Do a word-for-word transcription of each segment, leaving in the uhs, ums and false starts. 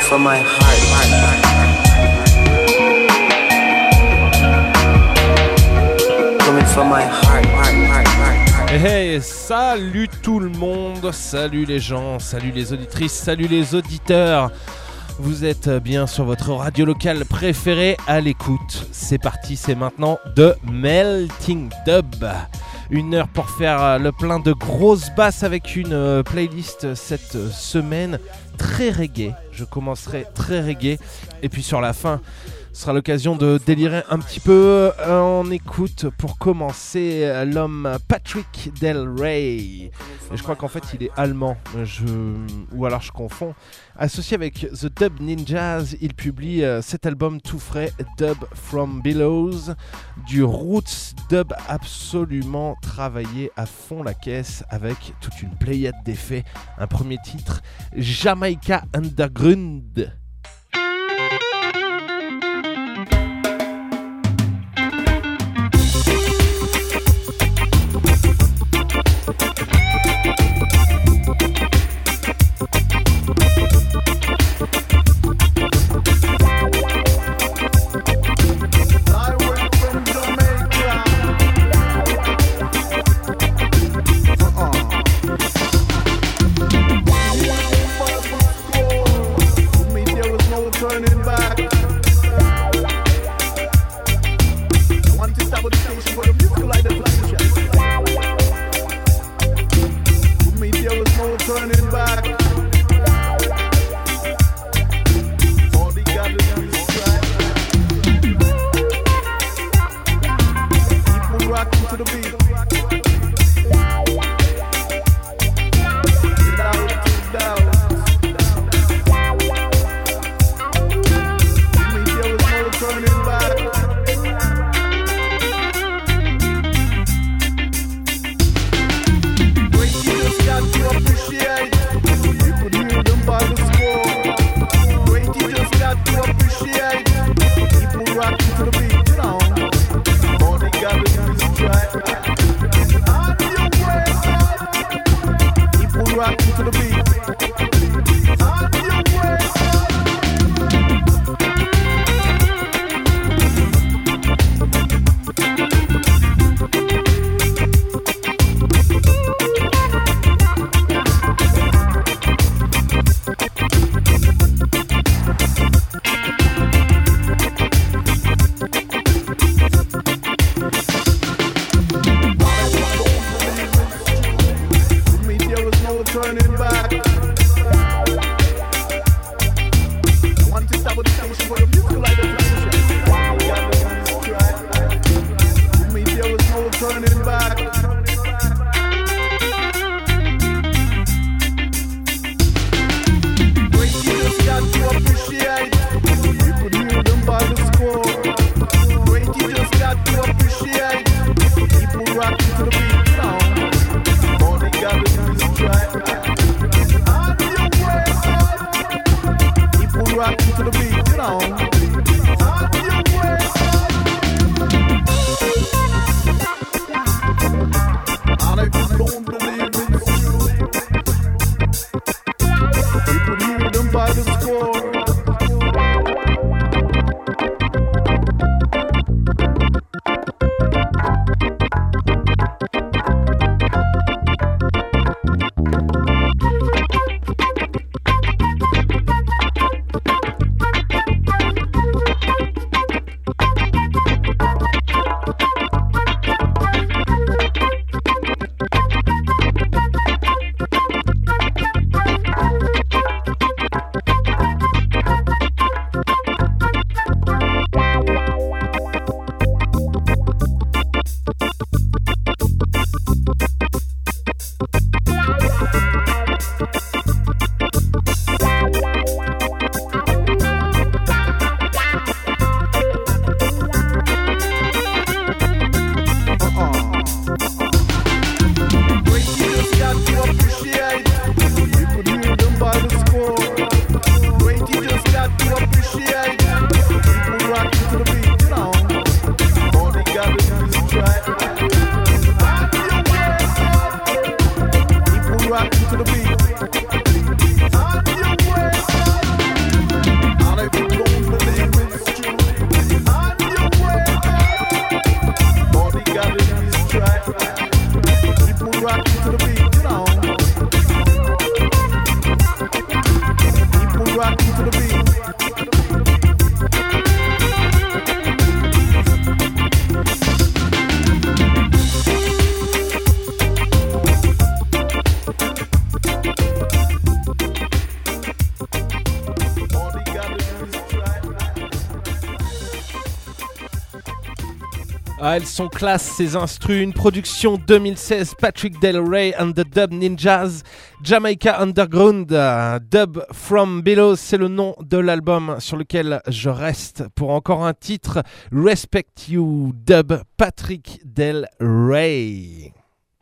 from my heart. Coming from my heart. Hey, hey, salut tout le monde, salut les gens, salut les auditrices, salut les auditeurs. Vous êtes bien sur votre radio locale préférée à l'écoute. C'est parti, c'est maintenant de Melting Dub. Une heure pour faire le plein de grosses basses avec une playlist cette semaine très reggae. Je commencerai très reggae et puis sur la fin, ce sera l'occasion de délirer un petit peu. On écoute pour commencer l'homme Patrick Del Rey. Et je crois qu'en fait il est allemand, je... ou alors je confonds. Associé avec The Dub Ninjas, il publie cet album tout frais, Dub From Below, du roots dub absolument travaillé à fond la caisse avec toute une pléiade d'effets. Un premier titre, Jamaica Underground. Ah, elles sont classe ces instrus, une production deux mille seize, Patrick Del Rey and the Dub Ninjas, Jamaica Underground, uh, Dub From Below, c'est le nom de l'album sur lequel je reste pour encore un titre, Respect You, Dub Patrick Del Rey.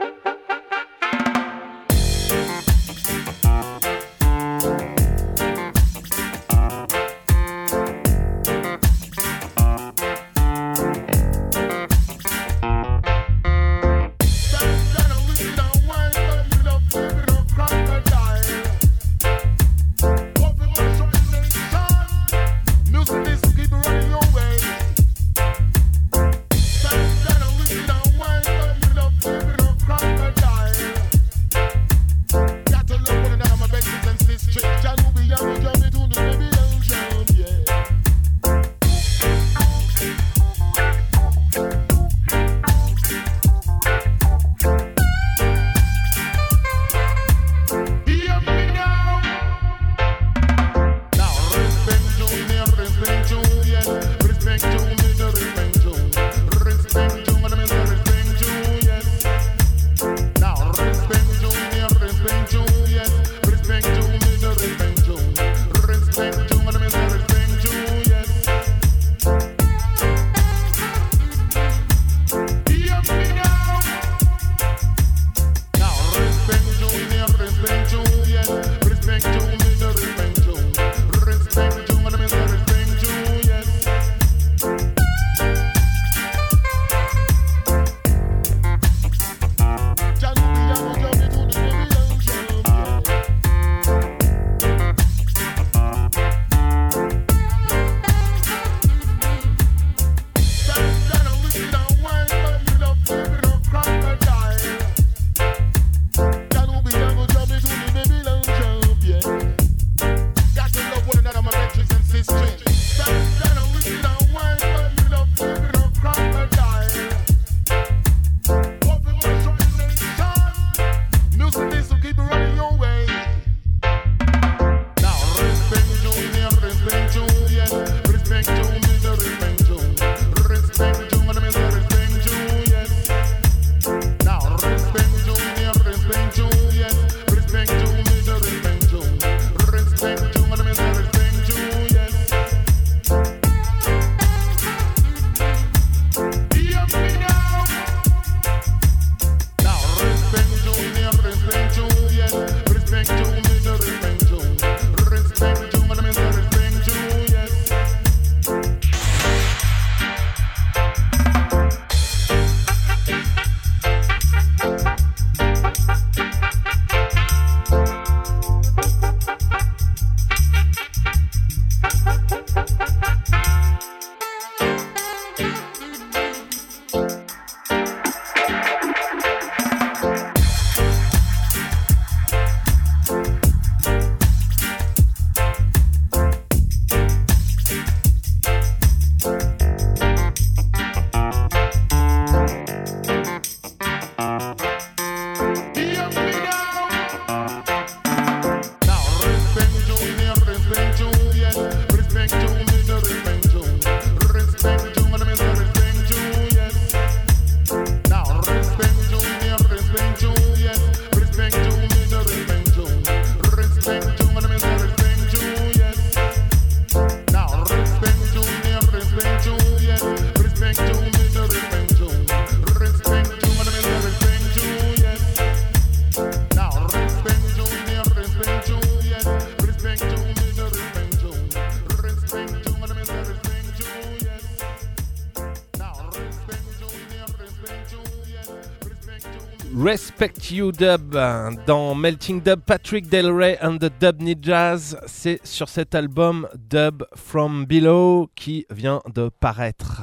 Respect You Dub dans Melting Dub, Patrick Del Rey and the Dub Ninjas. C'est sur cet album Dub From Below qui vient de paraître.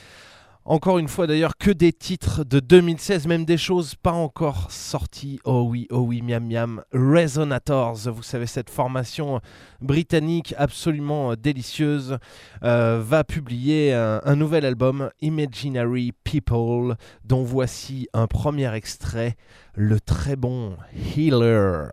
Encore une fois d'ailleurs, que des titres de deux mille seize, même des choses pas encore sorties. Oh oui, oh oui, miam miam. Resonators, vous savez, cette formation britannique absolument délicieuse, euh, va publier un, un nouvel album, Imaginary People, dont voici un premier extrait, le très bon Healer.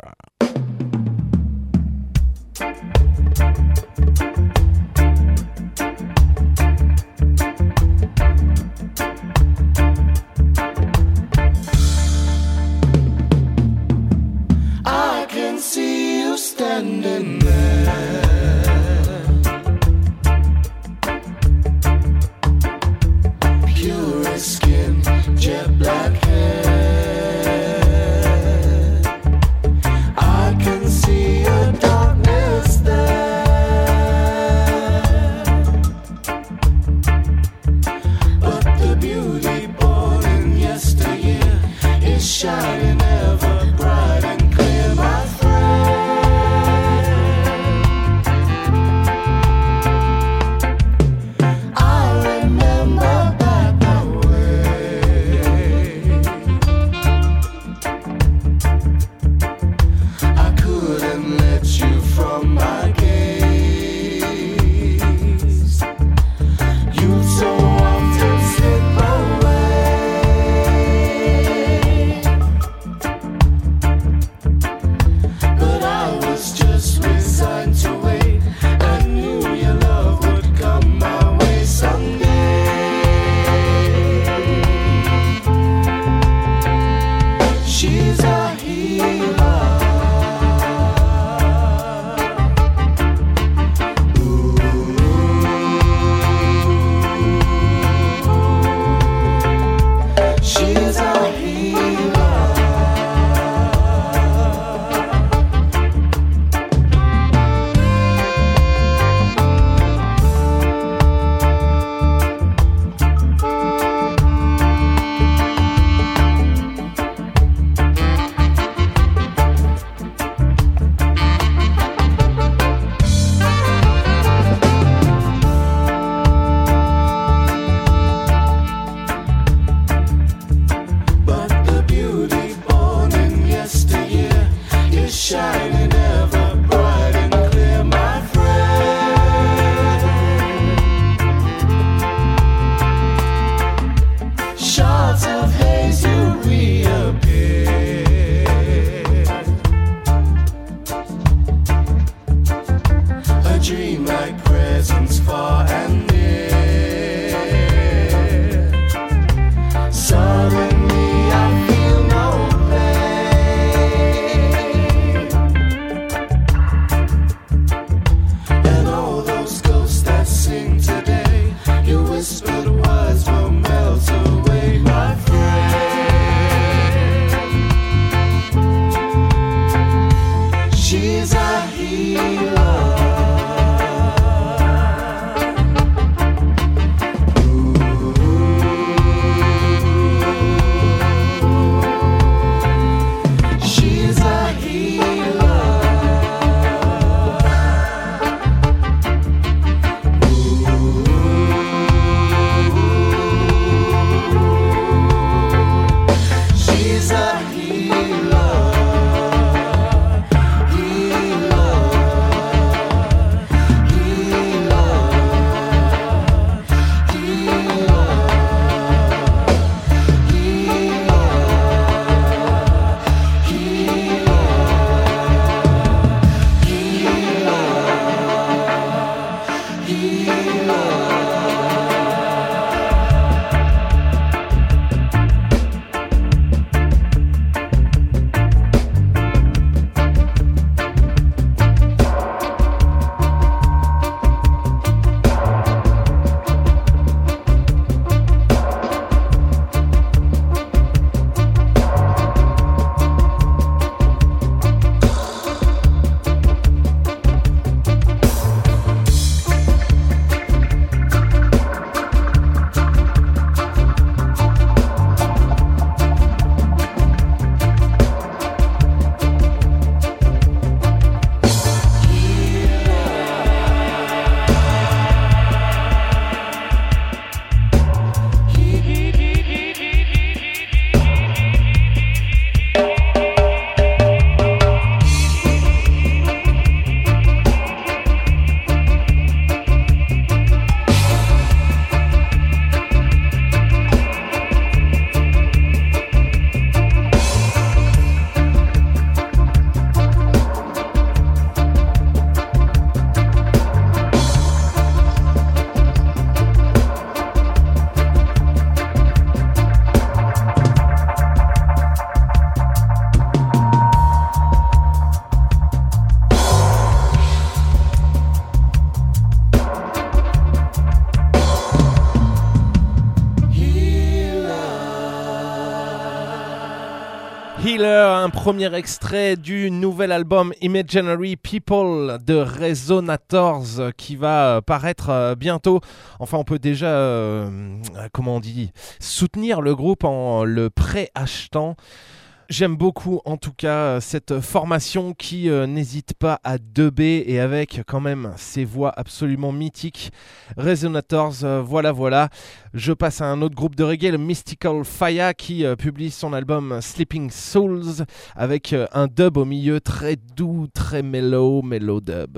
Healer, un premier extrait du nouvel album Imaginary People de Resonators qui va paraître bientôt. Enfin, on peut déjà, euh, comment on dit, soutenir le groupe en le pré-achetant. J'aime beaucoup en tout cas cette formation qui euh, n'hésite pas à dubber et avec quand même ces voix absolument mythiques. Resonators, euh, voilà voilà. Je passe à un autre groupe de reggae, le Mystical Fire, qui euh, publie son album Sleeping Souls avec euh, un dub au milieu très doux, très mellow, mellow dub.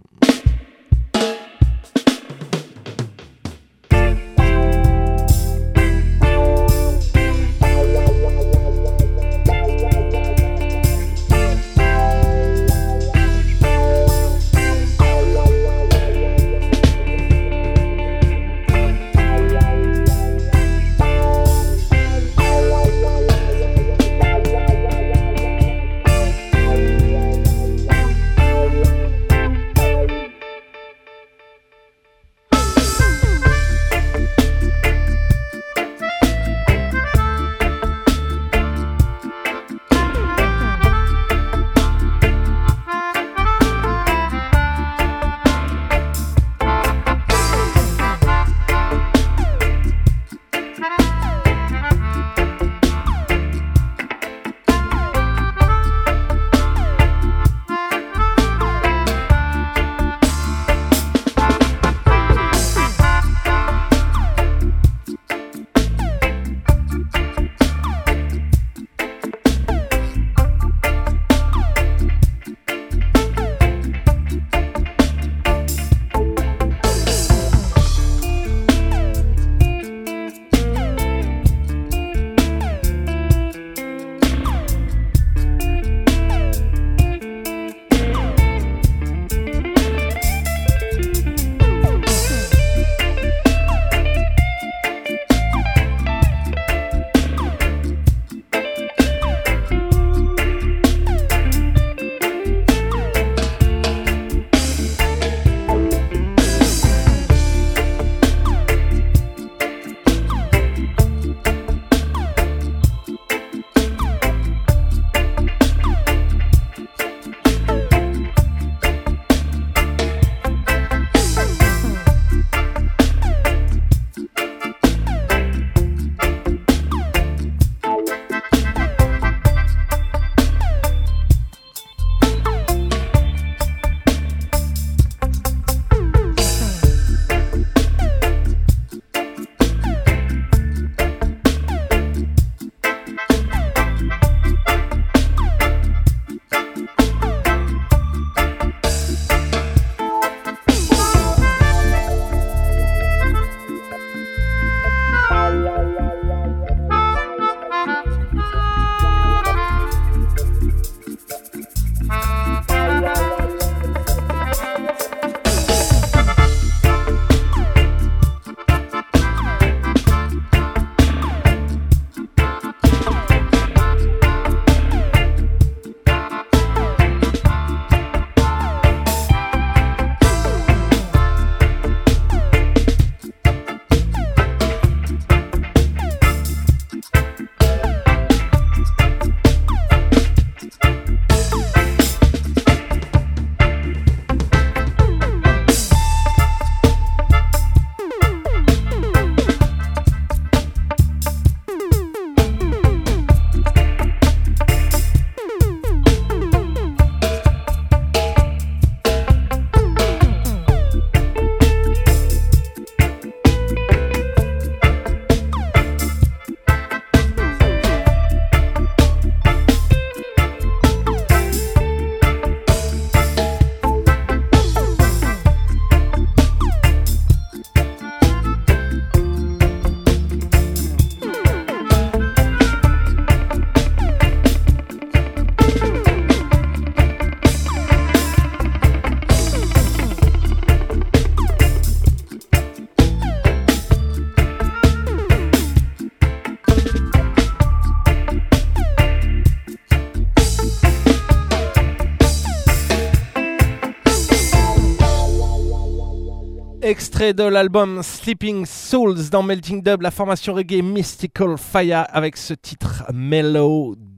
Extrait de l'album Sleeping Souls dans Melting Dub, la formation reggae Mystical Fire avec ce titre Mellow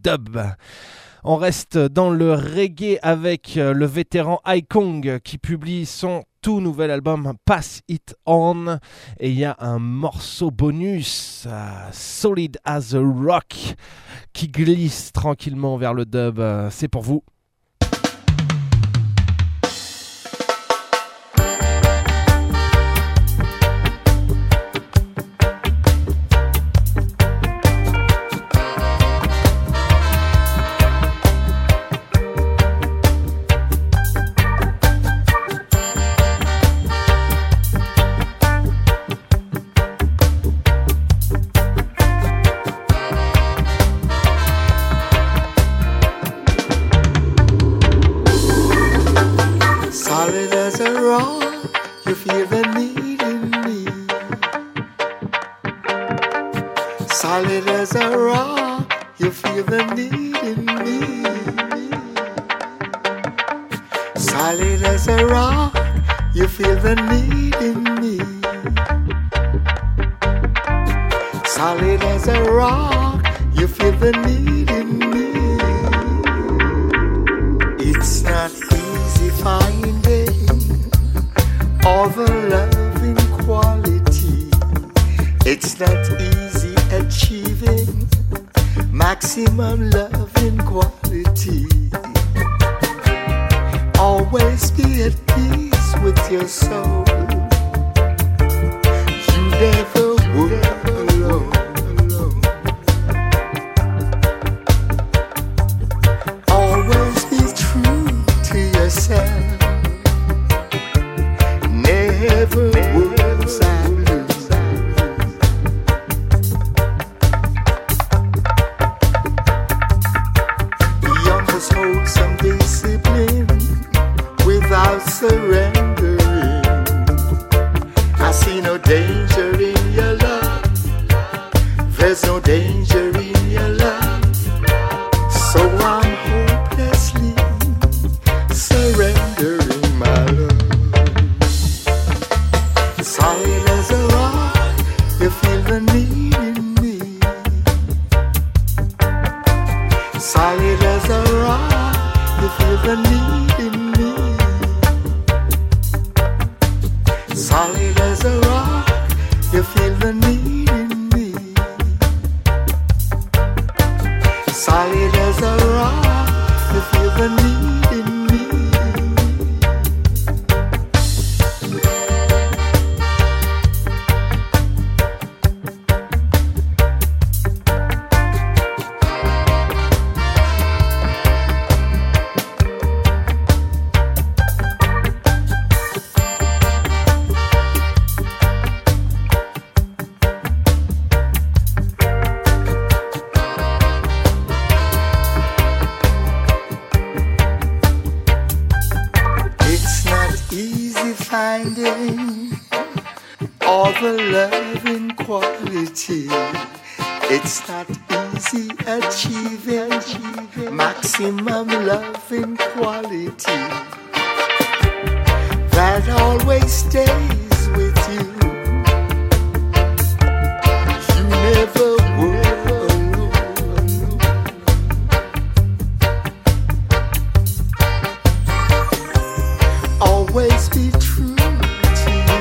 dub. On reste dans le reggae avec le vétéran Ikong qui publie son tout nouvel album Pass It On. Et il y a un morceau bonus, uh, Solid as a Rock, qui glisse tranquillement vers le dub. Uh, c'est pour vous. Solid as a rock, you feel the need in me. Solid as a rock, you feel the need in me. Solid as a rock, you feel the need in me. It's not easy finding all the loving quality. It's not easy achieving maximum loving quality. Always be at peace with your soul. You never walk alone. Always be true to yourself. Never work sad blues. Beyond this wholesome discipline, without surrendering, I see no danger in your love. There's no danger in your love. So I'm hopelessly surrendering my love. Solid as a rock, you feel the need in me. Solid as a rock, you feel the need in me. Solid as a rock, you feel the need in me. Solid as a rock, you feel the need in me. It's not easy finding all the loving quality. It's not easy achieving maximum loving quality that always stays with you. You never were alone. Always be true to you.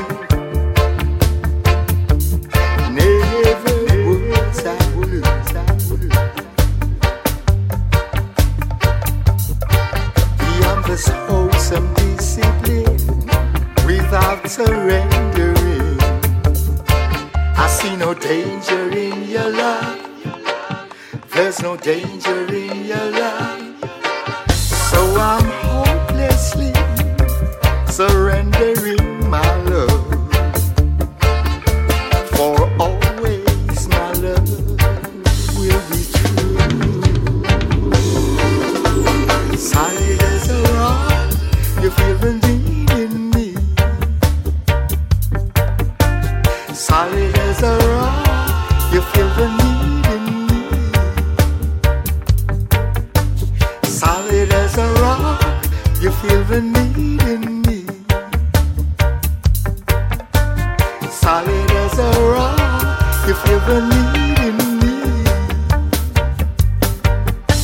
Never words I lose. Beyond this wholesome discipline, without surrendering, I see no danger in your love. There's no danger in your love. So I'm hopelessly surrendering my love. For always my love will be true. Solid as a rock, you feel the need in me. Solid as a rock, you feel the need in me. Solid as a rock, you feel the need in me. Solid as a rock, you feel the need in me.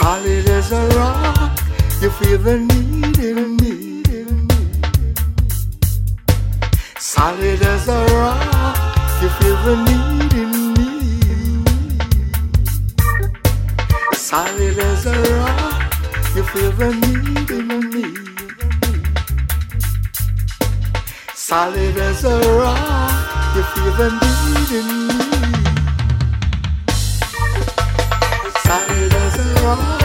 Solid as a rock, you feel the need in me. Solid as a rock, you feel the need in me. Solid as a rock, you feel the need in me. Solid as a rock, you feel the need in me. Solid as a rock.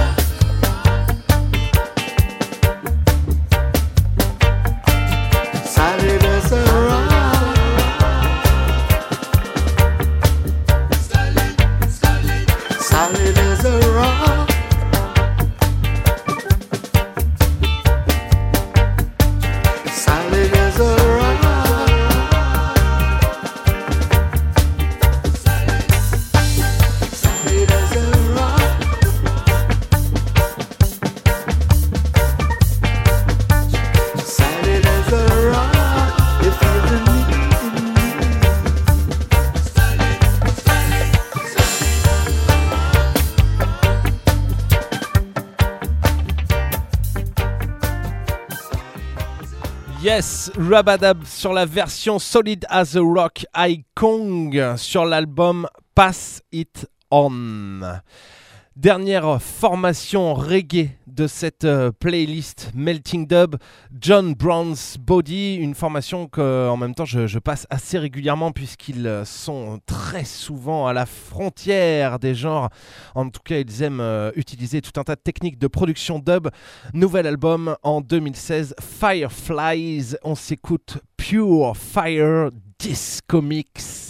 Solid as a rock. Solid as a rock. Solid as a rock. Solid as a rock. Solid as a rock. You feel the need in me. Yes, Rabadab sur la version Solid as a Rock, Ikong sur l'album Pass It On. Dernière formation reggae de cette euh, playlist Melting Dub, John Brown's Body, une formation que en même temps je, je passe assez régulièrement puisqu'ils sont très souvent à la frontière des genres. En tout cas, ils aiment euh, utiliser tout un tas de techniques de production dub. Nouvel album en deux mille seize, Fireflies. On s'écoute Pure Fire Disco Mix.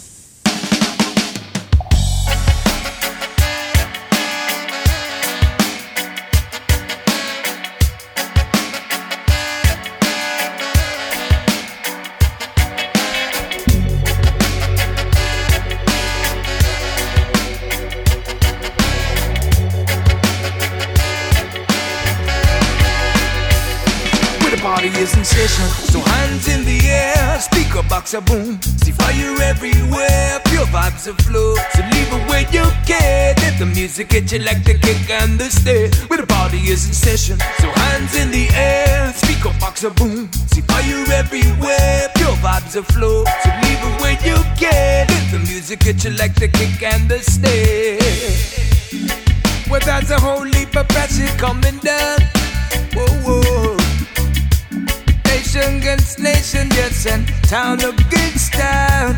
Party is in session, so hands in the air, speaker box a boom, see fire everywhere, pure vibes a flow, so leave it where you can, let the music hit you like the kick and the stare, where the party is in session, so hands in the air, speaker box a boom, see fire everywhere, pure vibes a flow, so leave it where you can, let the music hit you like the kick and the stare, well there's a whole heap of pressure coming down, whoa whoa. Nation against nation, yes, and town against town.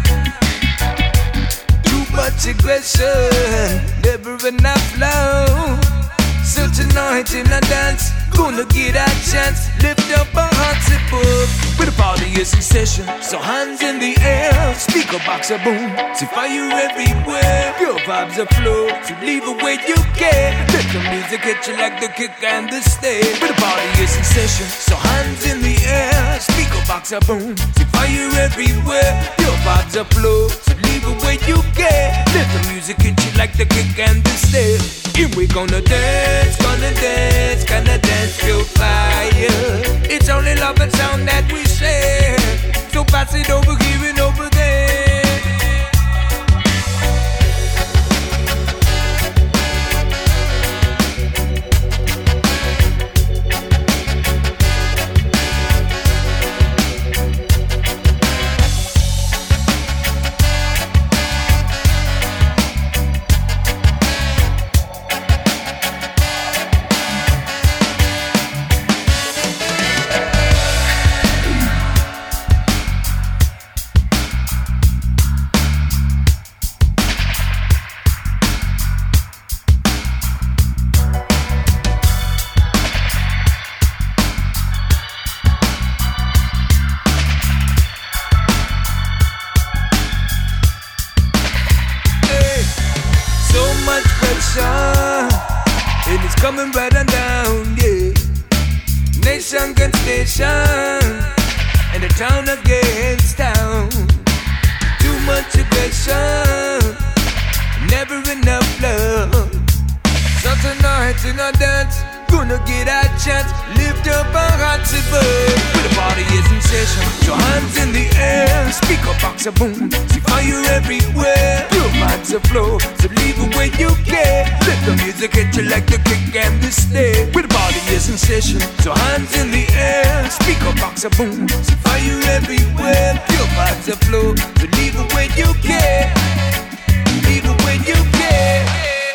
Too much aggression, never enough love. Such a night in a dance, gonna get a chance. Lift up our hearts above, where the party is in session. So hands in the air, speaker box a boom. See fire everywhere, pure vibes a flow. So leave it where you can. Let the music hit you like the kick and the stay. Where the party is in session. So hands in the air, speaker box a boom. See fire everywhere, pure vibes a flow. So leave it where you can. Let the music hit you like the kick and the stay. Here we gonna dance, gonna dance, gonna dance till fire. It's only love and sound that we share. So pass it over here and over there. Coming right on down, yeah. Nation against nation, and the town against town. Too much aggression, never enough love. Such a night in a dance, gonna get a chance. Lift up our hearts above. Well, the party is in session, so hands in the air. Speaker box a boom, see fire everywhere. Your vibes a flow, so leave it where you can. Let the music hit you like the kick and the snare. Well, the party is in session, so hands in the air. Speaker box a boom, see fire everywhere. Your vibes a flow, so leave it where you can. Leave it where you can.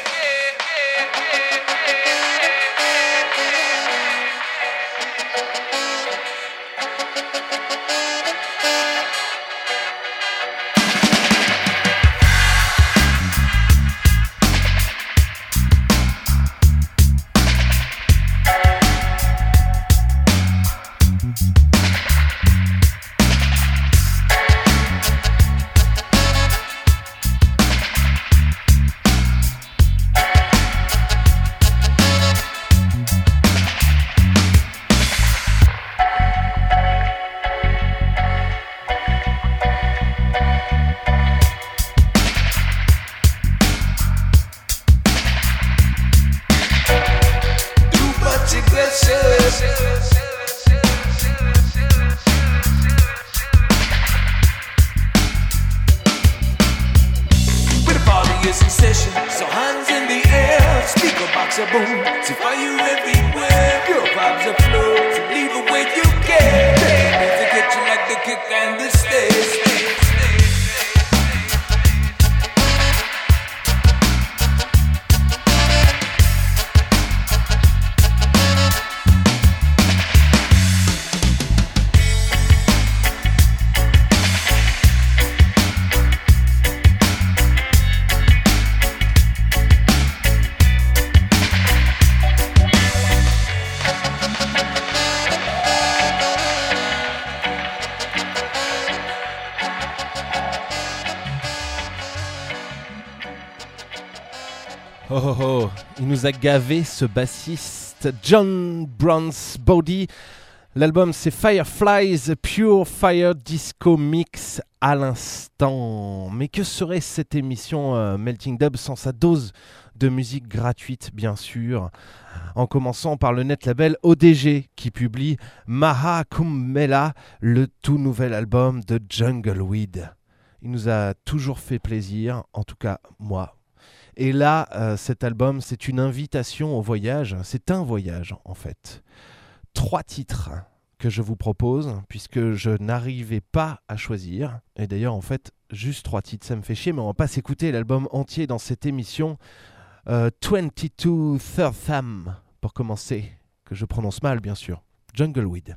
Oh oh oh, il nous a gavé ce bassiste John Brown's Body. L'album c'est Fireflies, Pure Fire Disco Mix à l'instant. Mais que serait cette émission euh, Melting Dub sans sa dose de musique gratuite bien sûr. En commençant par le net label O D G qui publie Maha Kumbela, le tout nouvel album de Jungleweed. Il nous a toujours fait plaisir, en tout cas moi. Et là, euh, cet album, c'est une invitation au voyage. C'est un voyage, en fait. Trois titres que je vous propose, puisque je n'arrivais pas à choisir. Et d'ailleurs, en fait, juste trois titres, ça me fait chier, mais on va pas s'écouter l'album entier dans cette émission. Euh, vingt-deux Third Thumb, pour commencer, que je prononce mal, bien sûr. Jungleweed.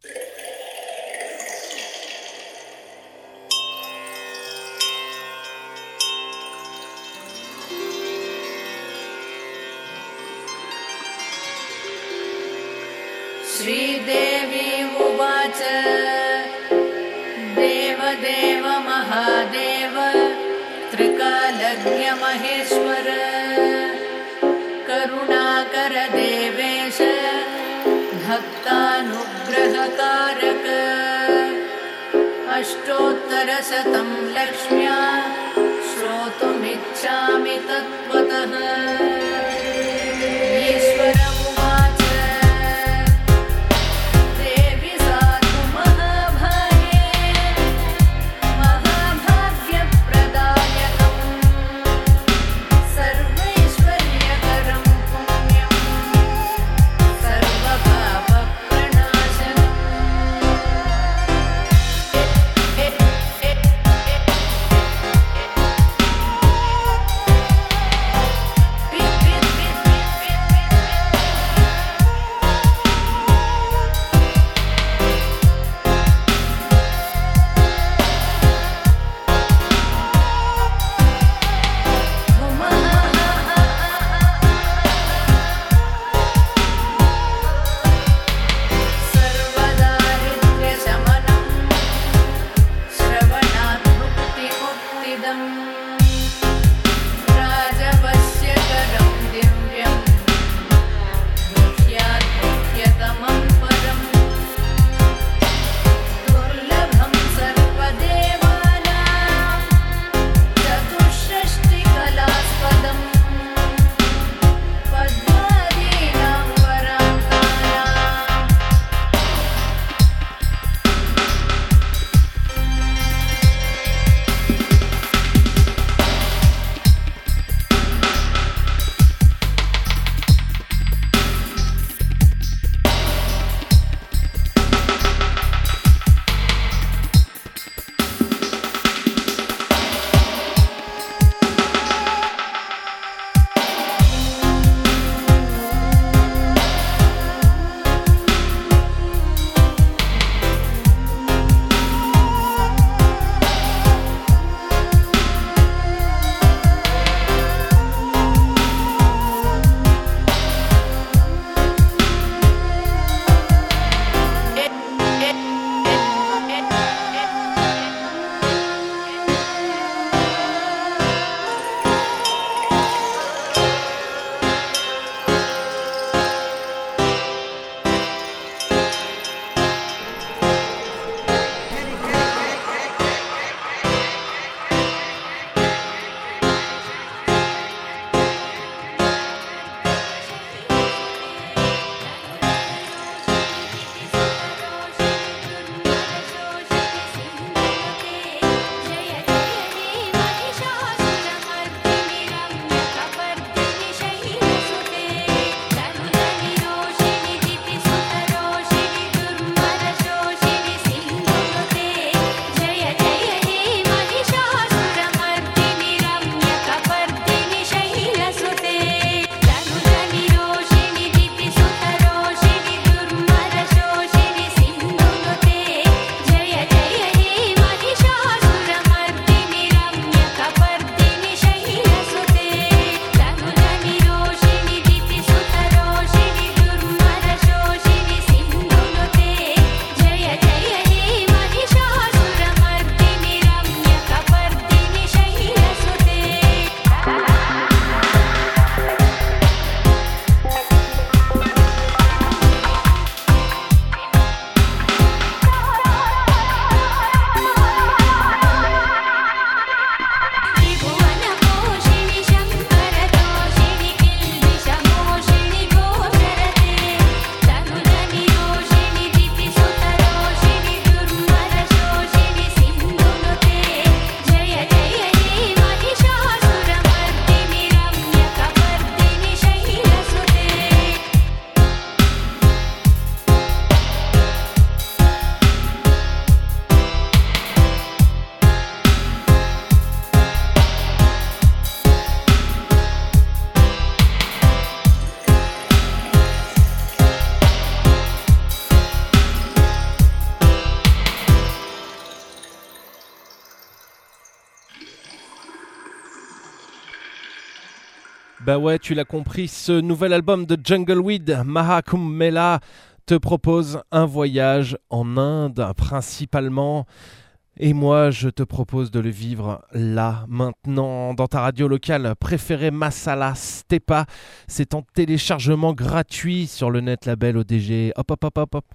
Sridevi उवाच देवदेव महादेव त्रिकालज्ञ महेश्वर करुणाकर देवेश भक्तानुग्रहकारक अष्टोत्तरशतं लक्ष्म्या श्रोतुमिच्छामि तत्त्वतः ईश्वर Bah ouais, tu l'as compris, ce nouvel album de Jungleweed, Maha Kumbh Mela, te propose un voyage en Inde principalement. Et moi, je te propose de le vivre là, maintenant, dans ta radio locale préférée, Masala Stepa. C'est en téléchargement gratuit sur le net label O D G. Hop, hop, hop, hop, hop.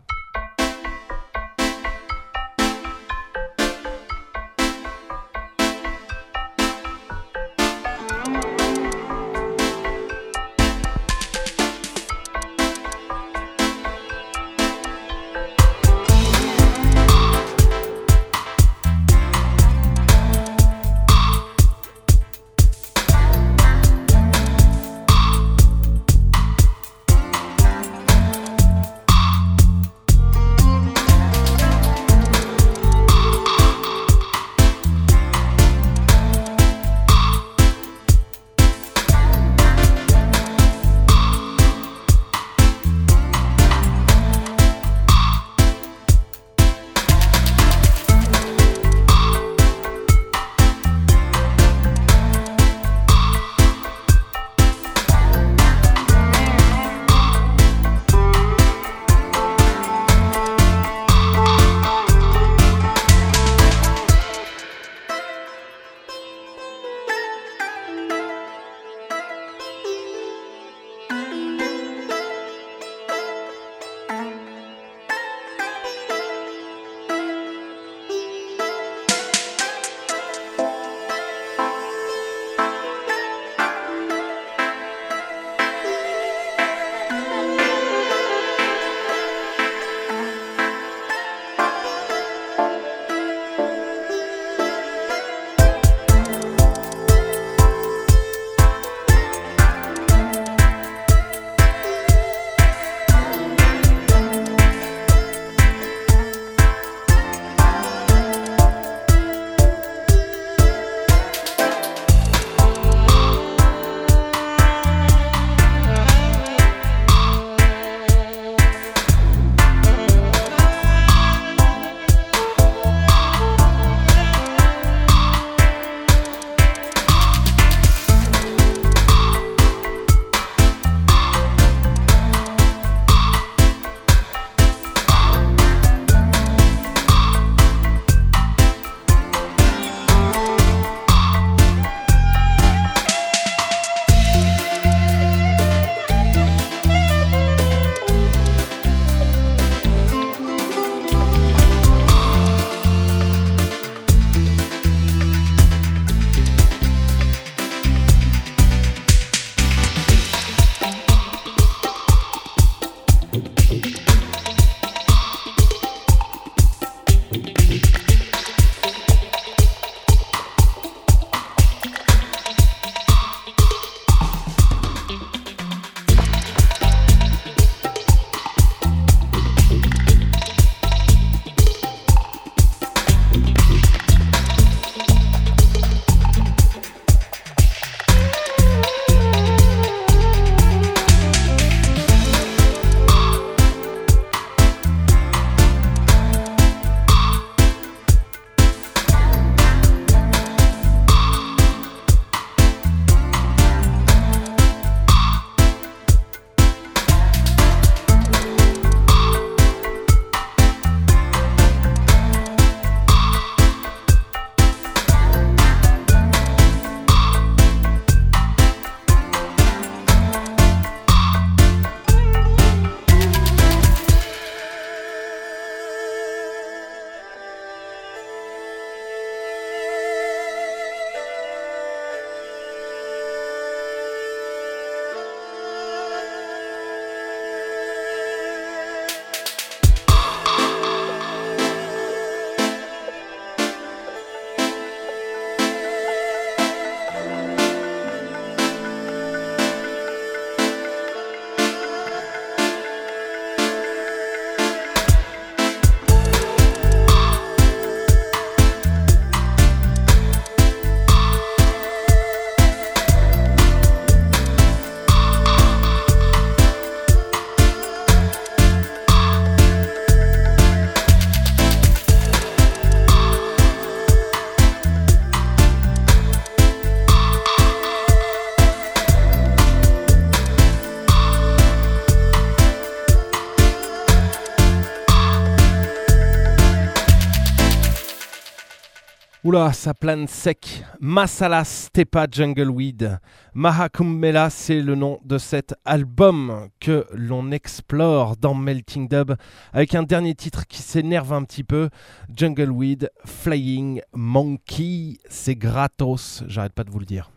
Oula, ça plane sec. Masala Stepa Jungleweed. Mahakumbela, c'est le nom de cet album que l'on explore dans Melting Dub avec un dernier titre qui s'énerve un petit peu. Jungleweed, Flying Monkey. C'est gratos, j'arrête pas de vous le dire.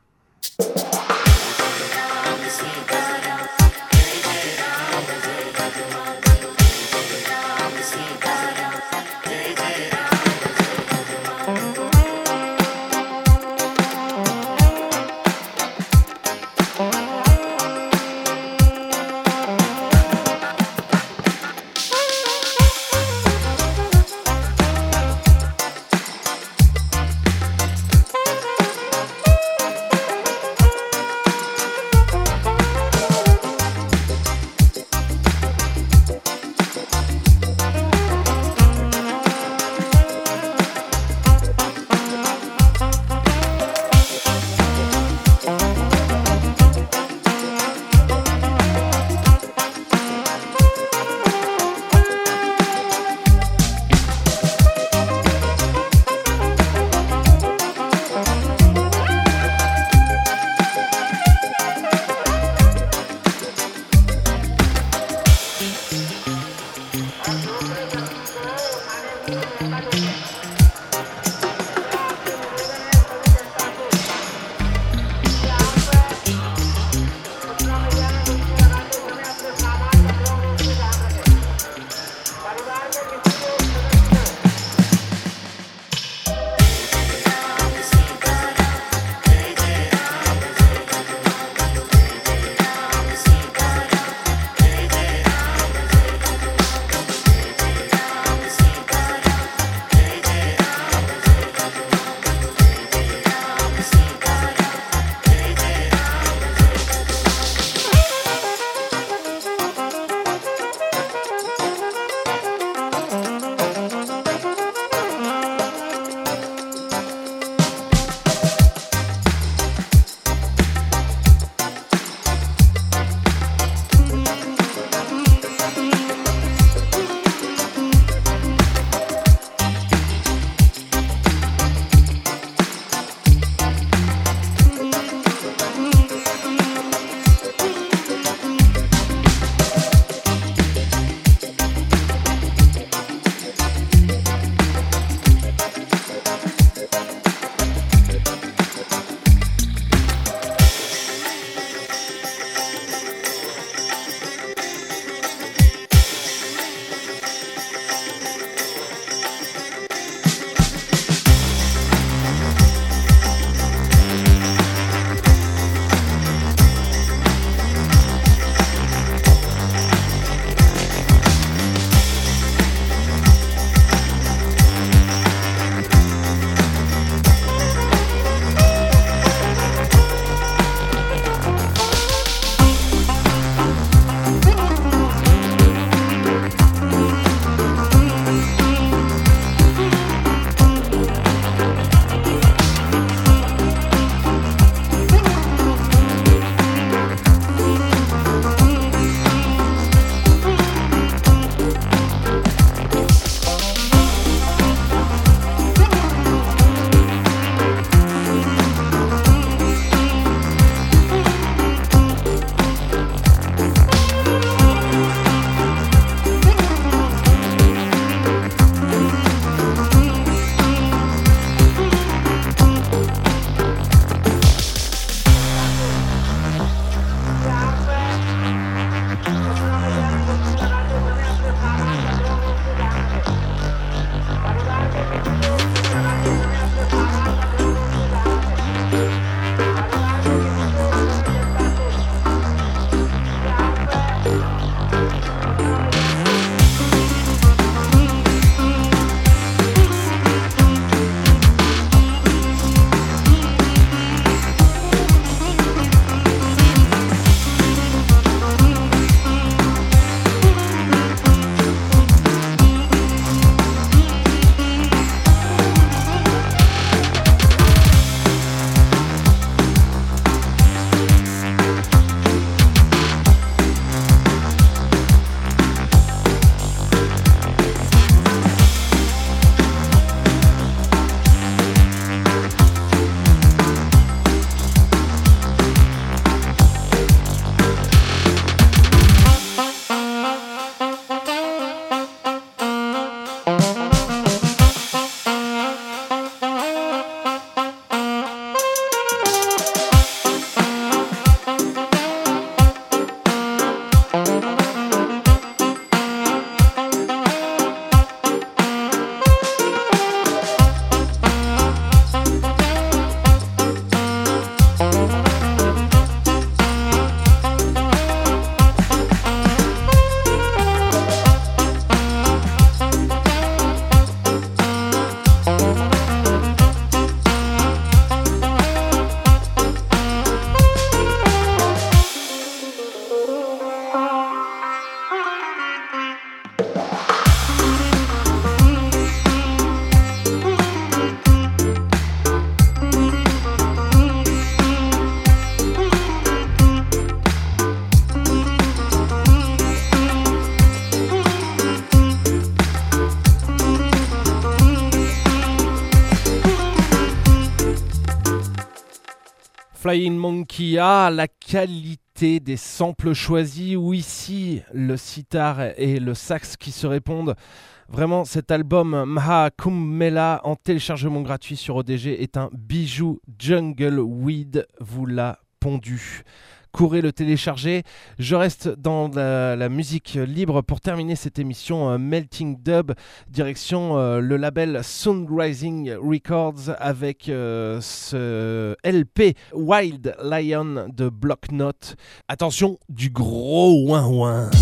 Flying Monkey. Ah, la qualité des samples choisis, où ici le sitar et le sax qui se répondent. Vraiment, cet album Maha Kumbh-Mela en téléchargement gratuit sur O D G est un bijou. Jungle Weed vous l'a pondu. Courez le télécharger. Je reste dans la, la musique libre pour terminer cette émission euh, Melting Dub, direction euh, le label Sunrising Records avec euh, ce L P Wild Lion de Block Note. Attention, du gros ouin ouin.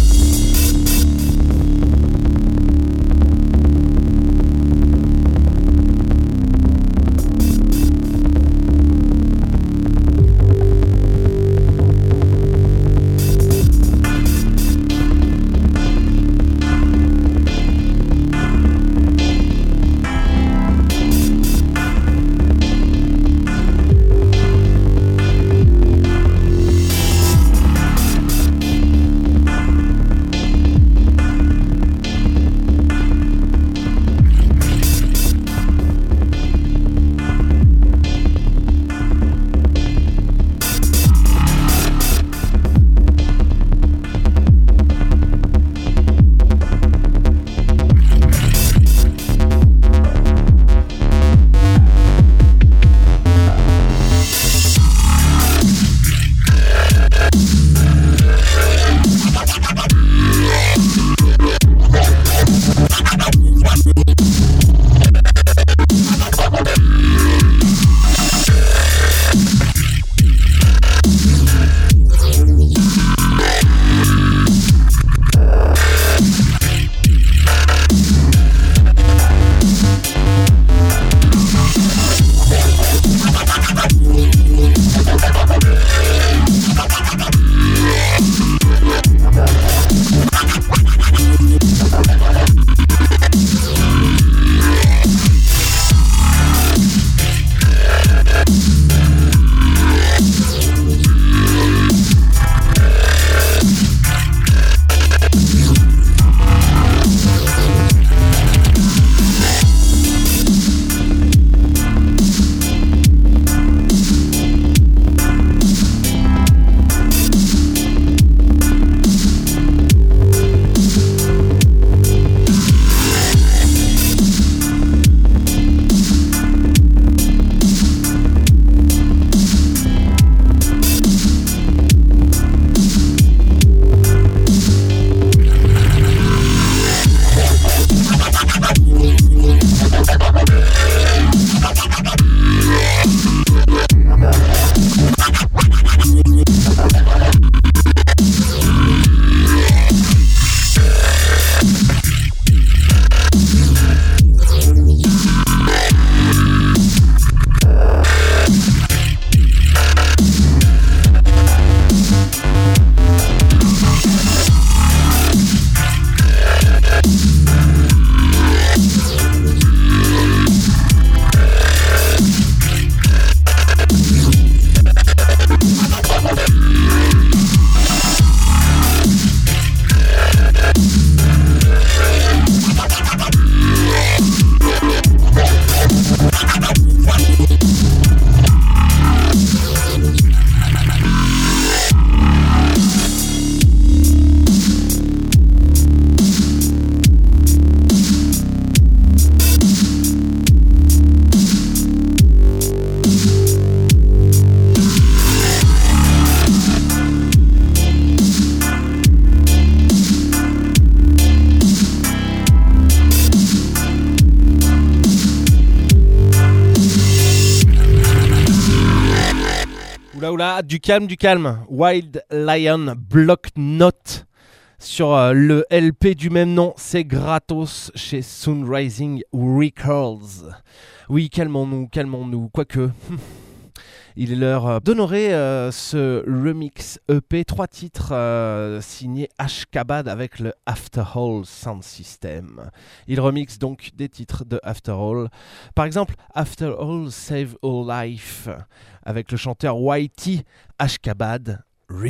Oula oula, du calme, du calme. Wild Lion Block Note sur euh, le L P du même nom, c'est gratos chez Sunrising Records. Oui, calmons-nous, calmons-nous, quoique... Il est l'heure d'honorer euh, ce remix E P, trois titres euh, signés Ashkabad avec le After All Sound System. Il remixe donc des titres de After All. Par exemple, After All Save All Life avec le chanteur Whitey, Ashkabad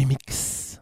Remix.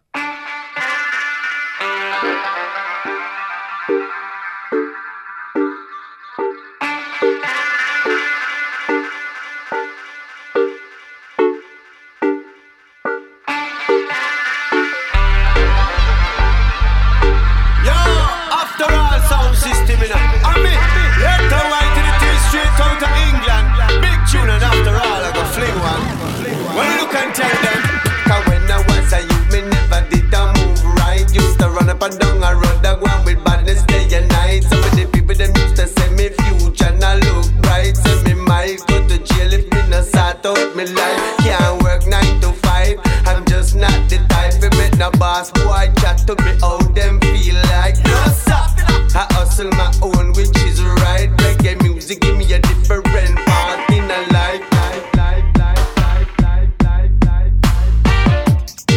and down a road that one with badness day and night. Some of the people them used to say me future not look bright. Say me might go to jail if me no sort out me life. Can't work nine to five. I'm just not the type to make no boss boy chat to me how them feel like. No sir, I hustle my own, which is right. Reggae music give me a different part in a life. Life, life, life, life, life, life, life, life.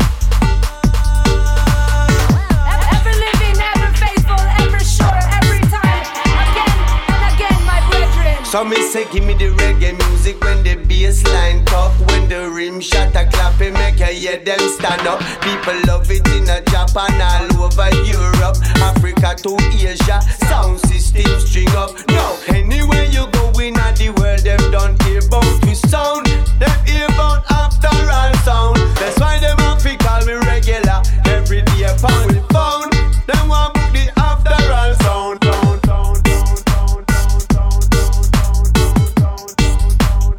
Ever living, ever faithful, ever sure, every time, again and again, my brethren. So me say give me the reggae music when the bass line talk. When the rim shot a clap it make you hear them stand up. People love it in a Japan all over Europe, Africa to Asia. Sound system string up. Now anywhere you go in the world them don't hear about we sound. Them hear about after all sound. That's why them have to call me regular. Every day pound we found. Them want book the after all sound. Sound, sound, sound, sound, sound, sound, sound, sound, sound,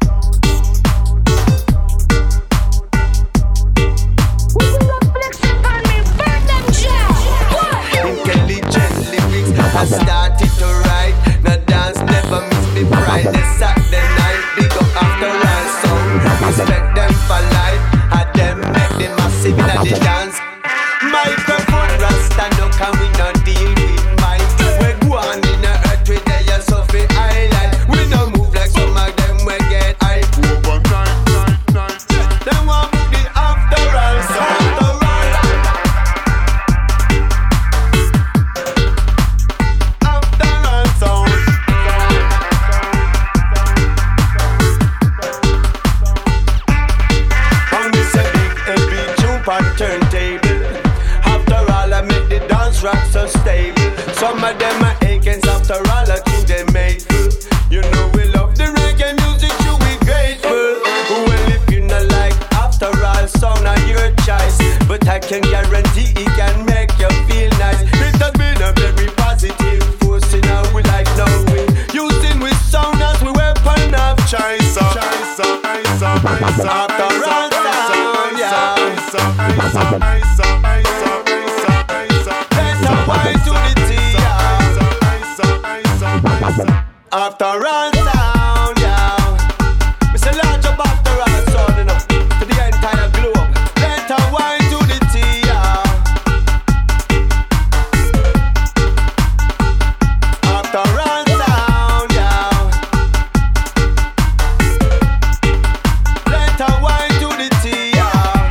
intelligent lyrics, I started to write. Now dance never miss me pride. The Saturday night, big up after all sound. Respect them for life, and them make them massive in the dance. Microphone rasta, no can we not deal with mic. We go on in the earth with the so fi highlight. We no move like some of them we get hype. Them want book the after all sound. Turntable. After all, I make the dance rock so stable. Some of them are against. After all, I think they made full. You know we love the reggae music, you we grateful. Well, if you not like after all, sound are your choice. But I can guarantee it can make you feel nice. It has been a very positive force in our life now. We using with sound as we weapon of choice. After all, sound, yeah. Let's wine to the tea. After all sound, yeah. We say large up after all sound, you know, to the entire globe. Let her wine to the tea, yeah. After all sound, yeah. Let her wine to the tea, yeah.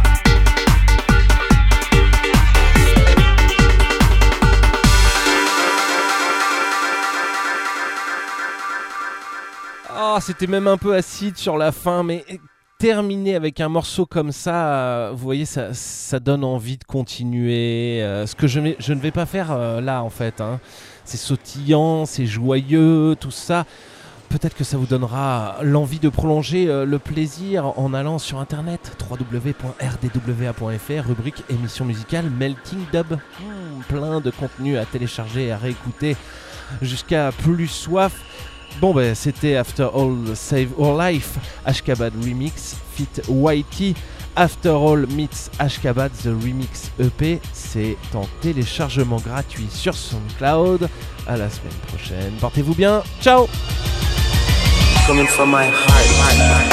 Oh, c'était même un peu acide sur la fin, mais terminer avec un morceau comme ça, euh, vous voyez, ça, ça donne envie de continuer. Euh, ce que je, vais, je ne vais pas faire euh, là, en fait. Hein. C'est sautillant, c'est joyeux, tout ça. Peut-être que ça vous donnera l'envie de prolonger euh, le plaisir en allant sur internet w w w point r d w a point f r, rubrique émission musicale Melting Dub. Mmh, plein de contenu à télécharger et à réécouter jusqu'à plus soif. Bon ben c'était After All Save Our Life, Ashkabad Remix, Fit Whitey. After All meets Ashkabad, The Remix E P. C'est en téléchargement gratuit sur SoundCloud. À la semaine prochaine. Portez-vous bien. Ciao. Coming from my heart.